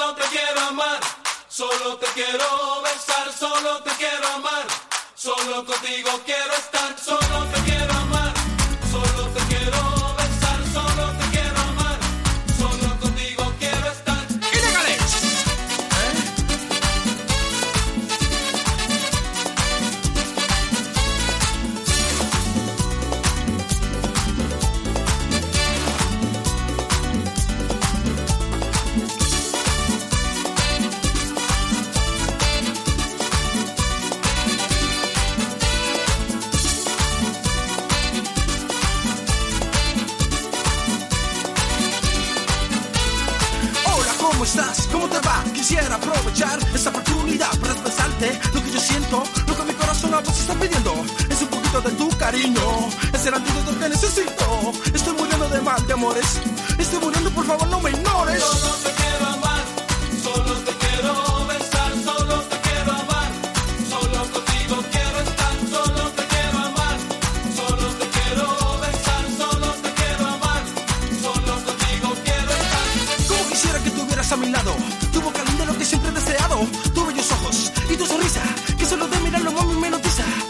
solo te quiero amar, solo te quiero besar, solo te quiero amar, solo contigo quiero estar, solo te quiero amar, solo te quiero besar, solo te quiero amar, solo contigo quiero estar. ¡Ilegales! ¿Cómo estás? ¿Cómo te va? Quisiera aprovechar esta oportunidad para expresarte lo que yo siento, lo que mi corazón a vos está pidiendo. Es un poquito de tu cariño, es el antídoto que necesito. Estoy muriendo de mal de amores, estoy muriendo, por favor no me ignores. Solo te quiero amar, solo te quiero besar, solo te quiero amar, solo contigo quiero estar, solo te quiero amar, solo te quiero besar, solo te quiero amar, solo contigo quiero estar. Como quisiera que estuvieras a mi lado, tu boca linda lo que siempre he deseado, tus bellos ojos y tu sonrisa, que solo de mirarlo mami me notiza.